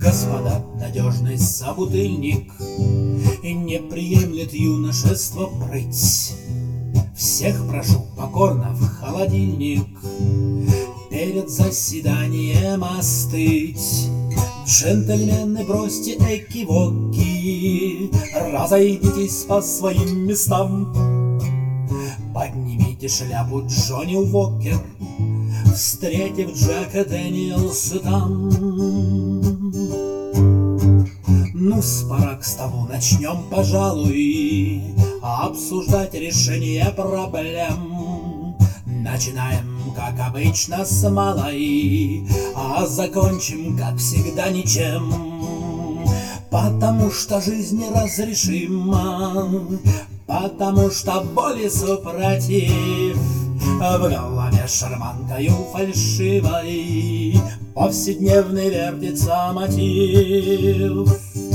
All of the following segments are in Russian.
Господа, надежный собутыльник не приемлет юношество прыть. Всех прошу покорно в холодильник перед заседанием остыть. Джентльмены, бросьте экивоки, разойдитесь по своим местам. Поднимите шляпу, Джонни Уокер, встретив Джека Дэниелса там. Ну-с, пора к столу, начнем, пожалуй, обсуждать решение проблем. Начинаем, как обычно, с малой, а закончим, как всегда, ничем. Потому что жизнь неразрешима, потому что боли супротив. В голове шарманкою фальшивой повседневный вертится мотив.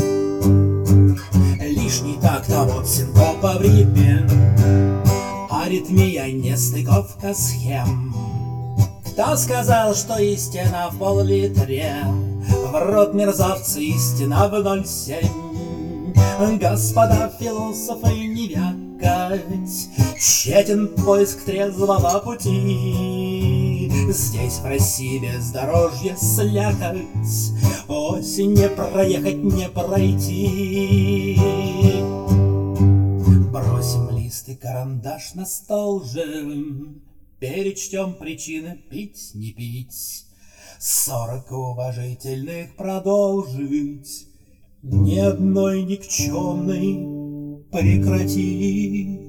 Лишний такт, а вот синкопа в ритме, аритмия, нестыковка схем. Кто сказал, что истина в пол-литре? В рот мерзавцы, истина в 0,7. Господа философы, не вякать, тщетен поиск трезвого пути. Здесь в России бездорожье слякоть, осень не проехать, не пройти. Бросим лист и карандаш на стол же, перечтем причины пить, не пить. 40 уважительных продолжить, ни одной никчемной прекратить.